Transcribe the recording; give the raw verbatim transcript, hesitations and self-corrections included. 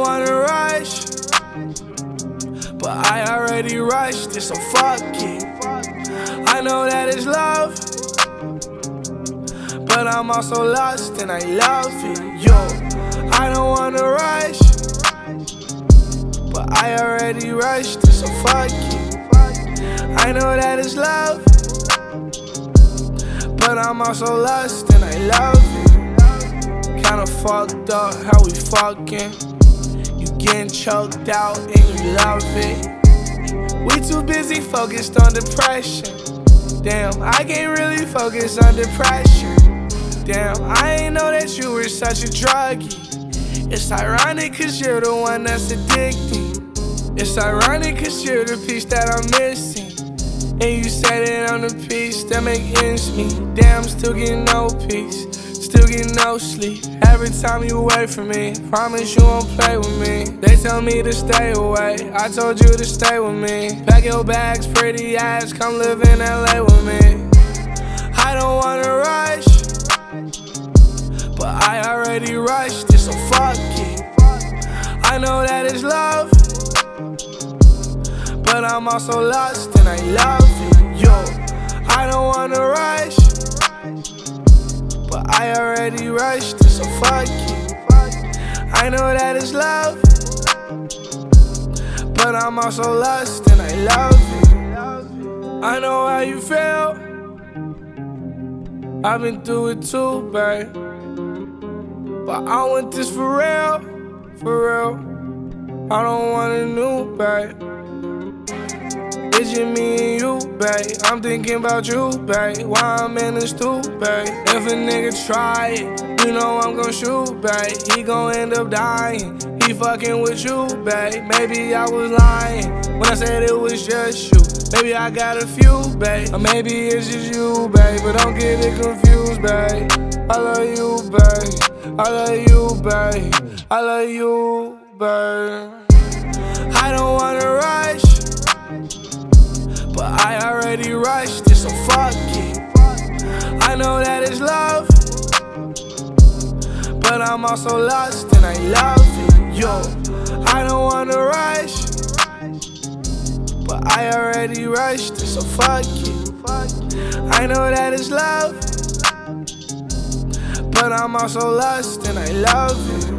don't wanna rush, but I already rushed it, so fuck it. I know that it's love, but I'm also lost and I love it. Yo, I don't wanna rush, but I already rushed it, so fuck it. I know that it's love, but I'm also lost and I love it. Kinda fucked up how we fucking. You getting choked out and you love it. We too busy focused on depression. Damn, I can't really focus on depression. Damn, I ain't know that you were such a druggie. It's ironic cause you're the one that's addicted. It's ironic cause you're the piece that I'm missing. And you said it on the piece that make ends meet. Damn, still getting no peace, still getting no sleep. Every time you away from me, promise you won't play with me. They tell me to stay away, I told you to stay with me. Pack your bags, pretty ass, come live in L A with me. I don't wanna rush, but I already rushed it, so fuck it. I know that it's love, but I'm also lost and I love it. Yo, I don't wanna rush, but I already rushed it, so fuck it. I know that it's love, but I'm also lost and I love it. I know how you feel, I've been through it too, babe. But I want this for real, for real. I don't want a new, babe. It's just me and you, babe. I'm thinking about you, babe. Why I'm in the stoop, babe. If a nigga try it, you know I'm gon' shoot, babe. He gon' end up dying. He fucking with you, babe. Maybe I was lying when I said it was just you. Maybe I got a few, babe. Or maybe it's just you, babe. But don't get it confused, babe. I love you, babe. I love you, babe. I love you, babe. I don't wanna rush, but I already rushed it, so fuck it. I know that it's love, but I'm also lost and I love it. Yo, I don't wanna rush, but I already rushed it, so fuck it. I know that it's love, but I'm also lost and I love it.